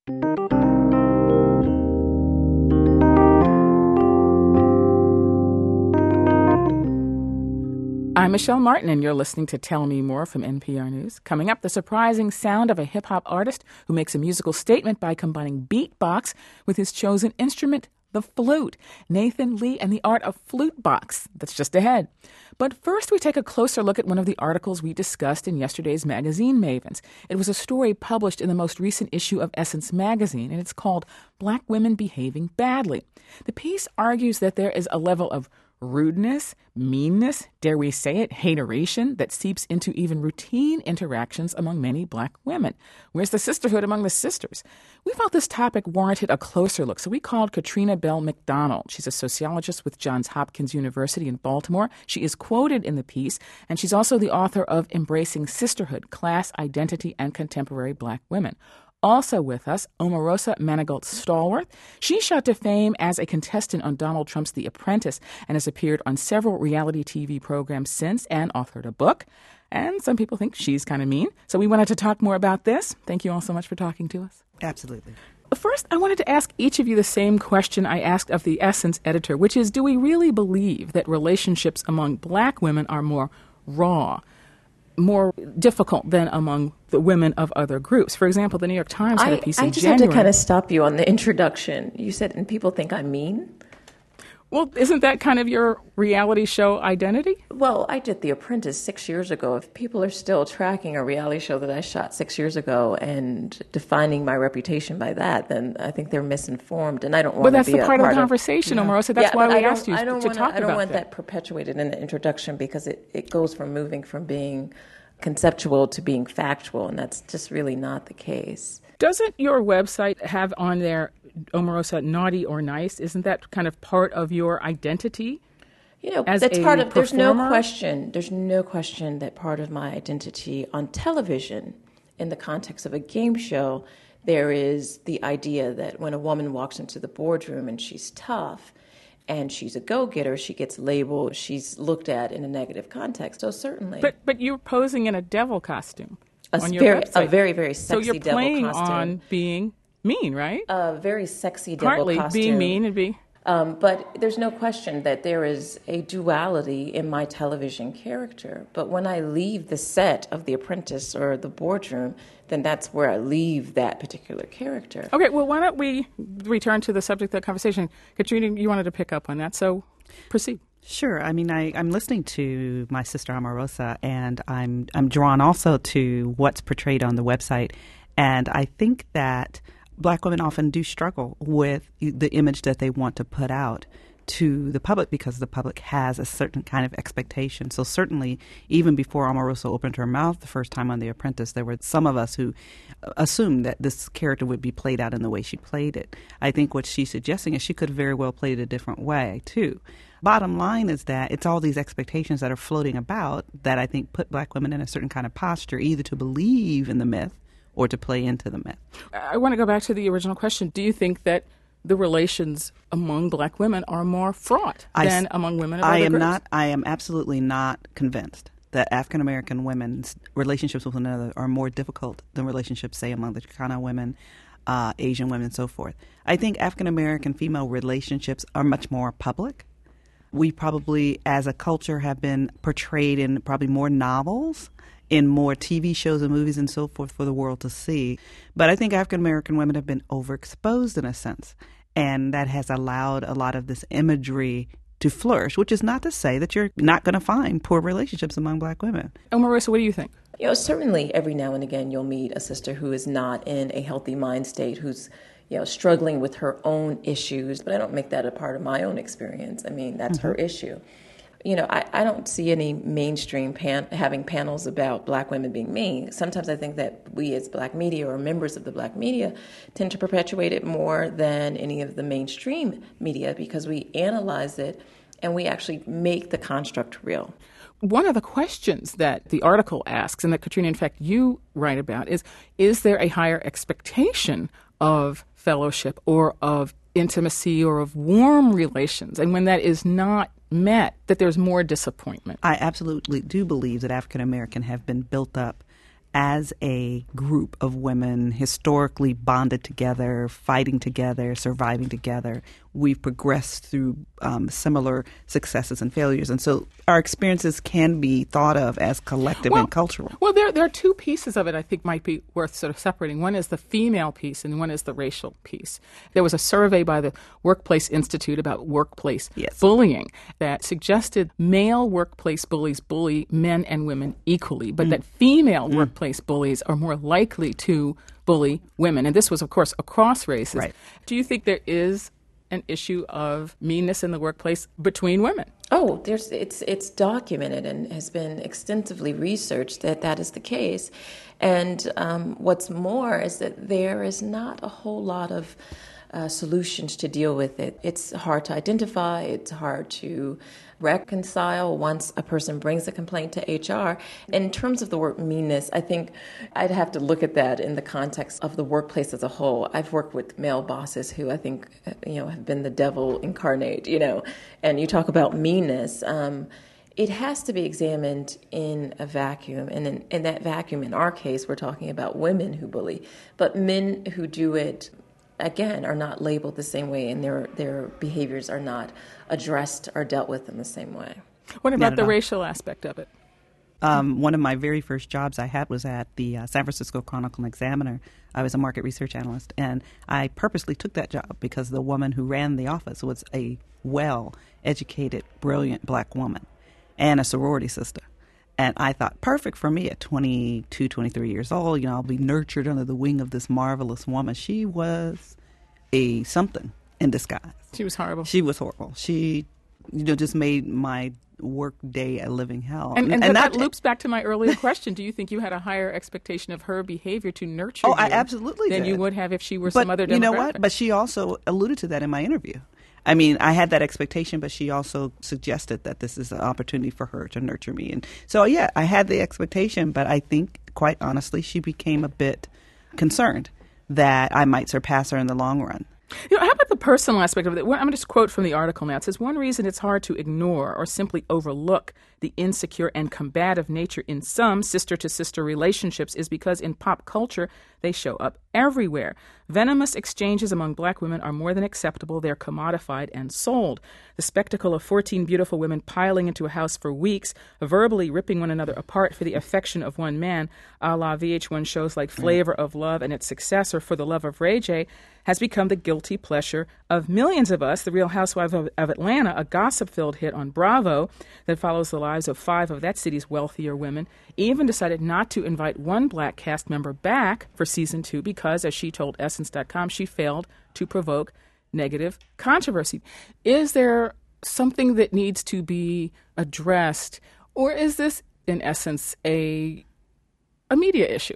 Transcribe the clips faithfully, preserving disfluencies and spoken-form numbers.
I'm Michelle Martin, and you're listening to Tell Me More from N P R News. Coming up, the surprising sound of a hip-hop artist who makes a musical statement by combining beatbox with his chosen instrument, the flute. Nathan Lee and the art of flute box. That's just ahead. But first, we take a closer look at one of the articles we discussed in yesterday's magazine Mavens. It was a story published in the most recent issue of Essence magazine, and it's called Black Women Behaving Badly. The piece argues that there is a level of rudeness, meanness, dare we say it, hateration that seeps into even routine interactions among many Black women. Where's the sisterhood among the sisters? We felt this topic warranted a closer look, so we called Katrina Bell McDonald. She's a sociologist with Johns Hopkins University in Baltimore. She is quoted in the piece, and she's also the author of Embracing Sisterhood, Class, Identity, and Contemporary Black Women. Also with us, Omarosa Manigault-Stallworth. She shot to fame as a contestant on Donald Trump's The Apprentice and has appeared on several reality T V programs since and authored a book. And some people think she's kind of mean. So we wanted to talk more about this. Thank you all so much for talking to us. Absolutely. First, I wanted to ask each of you the same question I asked of the Essence editor, which is, do we really believe that relationships among Black women are more raw, more difficult than among the women of other groups? For example, the New York Times had a piece I, in I just January. have to kind of stop you on the introduction. You said, and people think I'm mean? Well, isn't that kind of your reality show identity? Well, I did The Apprentice six years ago. If people are still tracking a reality show that I shot six years ago and defining my reputation by that, then I think they're misinformed, and I don't want But to be that's the a part, part of the conversation, of, Omarosa. That's yeah, why but we I asked you I don't to wanna, talk I don't about want that. that perpetuated in the introduction because it, it goes from moving from being conceptual to being factual, and that's just really not the case. Doesn't your website have on there, Omarosa, naughty or nice? Isn't that kind of part of your identity? You know, as that's a part of, there's no performer? question, there's no question that part of my identity on television, in the context of a game show, there is the idea that when a woman walks into the boardroom and she's tough and she's a go-getter, she gets labeled, she's looked at in a negative context. So certainly. But but you're posing in a devil costume a on your very, website. A very, very sexy so you're devil playing costume. on being mean, right? A very sexy devil Partly costume. being mean and be... Um, but there's no question that there is a duality in my television character. But when I leave the set of The Apprentice or the boardroom, then that's where I leave that particular character. Okay, well, why don't we return to the subject of the conversation? Katrina, you wanted to pick up on that, so proceed. Sure. I mean, I, I'm listening to my sister Omarosa, and I'm I'm drawn also to what's portrayed on the website. And I think that Black women often do struggle with the image that they want to put out to the public because the public has a certain kind of expectation. So certainly, even before Omarosa opened her mouth the first time on The Apprentice, there were some of us who assumed that this character would be played out in the way she played it. I think what she's suggesting is she could very well play it a different way, too. Bottom line is that it's all these expectations that are floating about that I think put Black women in a certain kind of posture, either to believe in the myth or to play into the myth. I want to go back to the original question. Do you think that the relations among Black women are more fraught I, than among women of I other am groups? not. I am absolutely not convinced that African American women's relationships with one another are more difficult than relationships, say, among the Chicana women, uh, Asian women, and so forth. I think African American female relationships are much more public. We probably, as a culture, have been portrayed in probably more novels, in more T V shows and movies and so forth for the world to see. But I think African American women have been overexposed in a sense, and that has allowed a lot of this imagery to flourish, which is not to say that you're not going to find poor relationships among Black women. Omarosa, what do you think? You know, certainly every now and again you'll meet a sister who is not in a healthy mind state, who's, you know, struggling with her own issues, but I don't make that a part of my own experience. I mean, that's mm-hmm. her issue. You know, I, I don't see any mainstream pan, having panels about Black women being mean. Sometimes I think that we as Black media or members of the Black media tend to perpetuate it more than any of the mainstream media because we analyze it and we actually make the construct real. One of the questions that the article asks, and that, Katrina, in fact, you write about, is, is there a higher expectation of fellowship or of intimacy or of warm relations? And when that is not met, that there's more disappointment. I absolutely do believe that African American have been built up as a group of women historically bonded together, fighting together, surviving together, we've progressed through um, similar successes and failures. And so our experiences can be thought of as collective well, and cultural. Well, there, there are two pieces of it I think might be worth sort of separating. One is the female piece and one is the racial piece. There was a survey by the Workplace Institute about workplace yes. bullying that suggested male workplace bullies bully men and women equally, but mm. that female mm. workplace bullies are more likely to bully women. And this was, of course, across races. Right. Do you think there is an issue of meanness in the workplace between women? Oh, there's it's it's documented and has been extensively researched that that is the case. And um, what's more is that there is not a whole lot of uh, solutions to deal with it. It's hard to identify. It's hard to reconcile once a person brings a complaint to H R. In terms of the word meanness, I think I'd have to look at that in the context of the workplace as a whole. I've worked with male bosses who I think, you know, have been the devil incarnate, you know, and you talk about meanness. Um, it has to be examined in a vacuum. And in, in that vacuum, in our case, we're talking about women who bully. But men who do it, again, are not labeled the same way, and their their behaviors are not addressed or dealt with in the same way. What about the all. racial aspect of it? Um, one of my very first jobs I had was at the uh, San Francisco Chronicle and Examiner. I was a market research analyst, and I purposely took that job because the woman who ran the office was a well-educated, brilliant black woman and a sorority sister. And I thought, perfect for me at twenty-two, twenty-three years old. You know, I'll be nurtured under the wing of this marvelous woman. She was a something in disguise. She was horrible. She was horrible. She, you know, just made my work day a living hell. And, and, and that, that loops back to my earlier question. Do you think you had a higher expectation of her behavior to nurture oh, you I absolutely than did. you would have if she were but some other demographic? You know what? But she also alluded to that in my interview. I mean, I had that expectation, but she also suggested that this is an opportunity for her to nurture me. And so, yeah, I had the expectation, but I think, quite honestly, she became a bit concerned that I might surpass her in the long run. You know, how about the personal aspect of it? I'm going to just quote from the article now. It says, one reason it's hard to ignore or simply overlook the insecure and combative nature in some sister-to-sister relationships is because in pop culture, they show up everywhere. Venomous exchanges among black women are more than acceptable. They're commodified and sold. The spectacle of fourteen beautiful women piling into a house for weeks, verbally ripping one another apart for the affection of one man, a la V H one shows like Flavor of Love and its successor, For the Love of Ray J, has become the guilty pleasure of millions of us. The Real Housewives of, of Atlanta, a gossip-filled hit on Bravo that follows the lives of five of that city's wealthier women, even decided not to invite one black cast member back for season two because, as she told Essence dot com, she failed to provoke negative controversy. Is there something that needs to be addressed, or is this, in essence, a a media issue?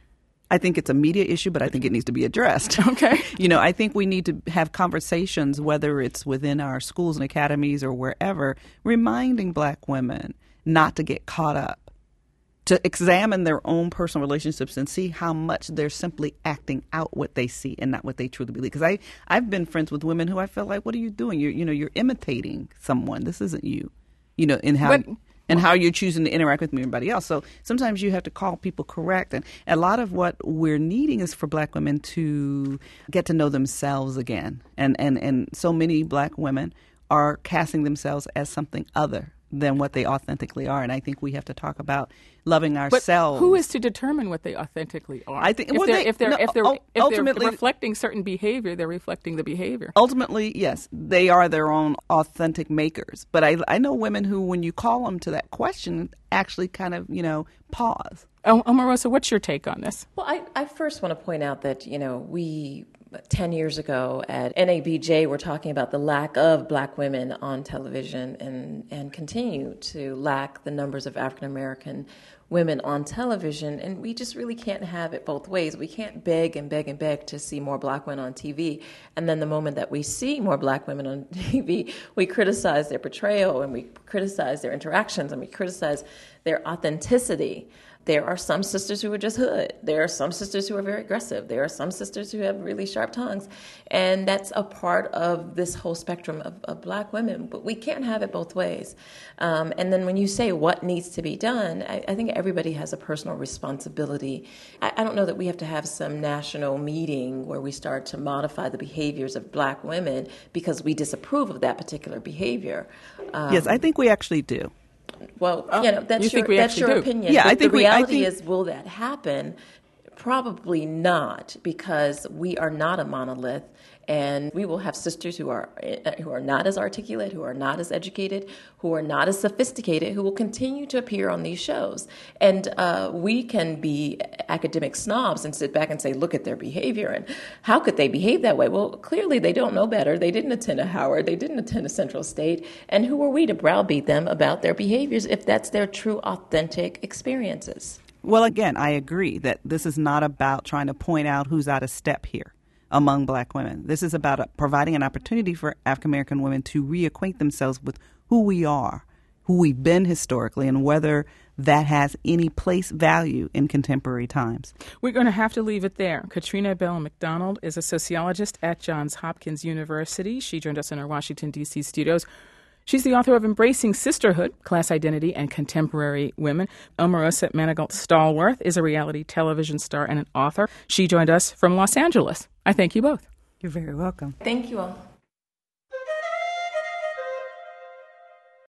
I think it's a media issue, but I think it needs to be addressed. Okay. You know, I think we need to have conversations, whether it's within our schools and academies or wherever, reminding black women not to get caught up, to examine their own personal relationships and see how much they're simply acting out what they see and not what they truly believe. Because I, I've been friends with women who I feel like, what are you doing? You're, you know, you're imitating someone. This isn't you, you know, in how... But- and how you're choosing to interact with everybody else. So sometimes you have to call people correct. And a lot of what we're needing is for black women to get to know themselves again. And, and, and so many black women are casting themselves as something other than what they authentically are. And I think we have to talk about loving ourselves. But who is to determine what they authentically are? I think if well, they're, they, if they're, no, if they're, if ultimately, they're reflecting certain behavior, they're reflecting the behavior. Ultimately, yes, they are their own authentic makers. But I, I know women who, when you call them to that question, actually kind of, you know, pause. Oh, Omarosa, what's your take on this? Well, I, I first want to point out that, you know, we... ten years ago at N A B J, we're talking about the lack of black women on television and, and continue to lack the numbers of African-American women on television. And we just really can't have it both ways. We can't beg and beg and beg to see more black women on T V. And then the moment that we see more black women on T V, we criticize their portrayal and we criticize their interactions and we criticize their authenticity. There are some sisters who are just hood. There are some sisters who are very aggressive. There are some sisters who have really sharp tongues. And that's a part of this whole spectrum of, of Black women. But we can't have it both ways. Um, and then when you say what needs to be done, I, I think everybody has a personal responsibility. I, I don't know that we have to have some national meeting where we start to modify the behaviors of Black women because we disapprove of that particular behavior. Um, yes, I think we actually do. Well, you know, that's you your, that's your do. opinion. Yeah, but I think the we, I reality think... is, will that happen? Probably not, because we are not a monolith, and we will have sisters who are who are not as articulate, who are not as educated, who are not as sophisticated, who will continue to appear on these shows. And uh, we can be academic snobs and sit back and say, look at their behavior, and how could they behave that way? Well, clearly they don't know better. They didn't attend a Howard. They didn't attend a Central State. And who are we to browbeat them about their behaviors if that's their true, authentic experiences? Well, again, I agree that this is not about trying to point out who's out of step here among Black women. This is about providing an opportunity for African American women to reacquaint themselves with who we are, who we've been historically, and whether that has any place value in contemporary times. We're going to have to leave it there. Katrina Bell McDonald is a sociologist at Johns Hopkins University. She joined us in our Washington, D C studios. She's the author of Embracing Sisterhood, Class Identity, and Contemporary Women. Omarosa Manigault-Stallworth is a reality television star and an author. She joined us from Los Angeles. I thank you both. You're very welcome. Thank you all.